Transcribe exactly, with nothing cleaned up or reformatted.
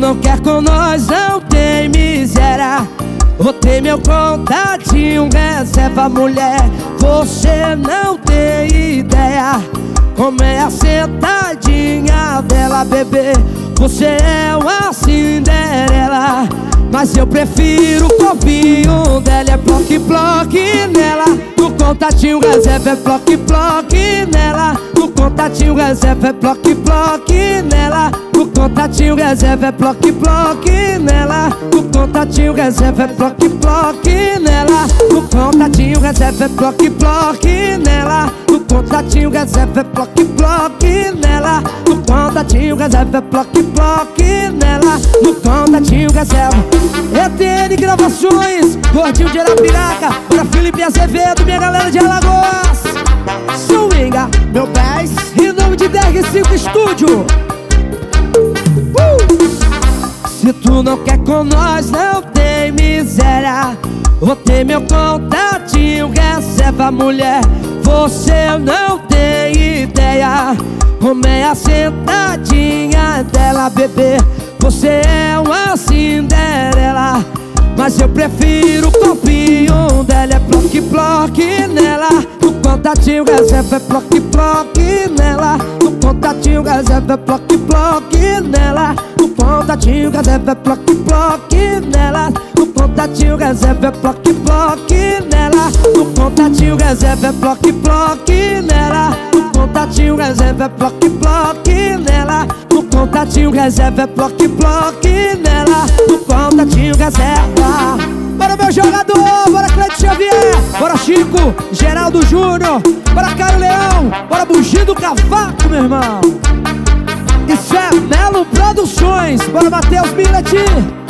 não quer com nós, não tem miséria. Botei meu contatinho, reserva mulher. Você não tem ideia como é a sentadinha dela, bebê. Você é uma Cinderela, mas eu prefiro o corpinho dela. É bloque, bloque nela. No contatinho reserva é bloque, bloque nela. No contatinho reserva é bloque, bloque nela. No contatinho reserva é bloque, bloque nela. No contatinho reserva é bloque, bloque nela. No contatinho reserva é bloque, bloque nela. No contatinho reserva é bloque, bloque nela. No contatinho reserva é bloque, bloque nela. No contatinho reserva E T N Gravações, Gordinho de Arapiraca, pra Felipe Azevedo, minha galera de Alagoas. Swinga, meu pés, em nome de D R cinco Estúdio. uh! Se tu não quer com nós, não tem miséria. Botei meu contatinho, reserva mulher. Você não tem ideia como é a sentadinha dela, bebê. Você é uma Cinderela, mas eu prefiro o corpinho dela. É bloque, bloque nela. No contatinho reserva é bloque, bloque nela. No contatinho reserva é bloque, bloque nela. No contatinho reserva é bloque, bloque nela. No contatinho reserva é bloque, bloque nela. No contatinho reserva é bloque, bloque nela. No contatinho reserva é bloque, bloque nela. No contatinho reserva é bloque, bloque nela. No contatinho reserva. Bora meu jogador, bora Cleide Xavier, bora Chico, Geraldo Júnior, bora Caio Leão, bora Bugi do Cavaco, meu irmão. Isso é Melo Produções, bora Matheus Millet.